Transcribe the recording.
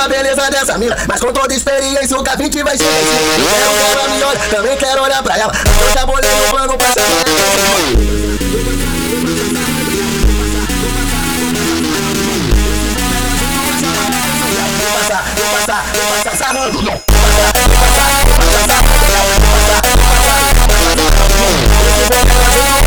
a beleza dessa mina, mas com toda experiência o K20 vai ser vencido. Eu quero que ela me olhe, também quero olhar pra ela. Eu já bolei no plano pra saber. Vou passar sarrando.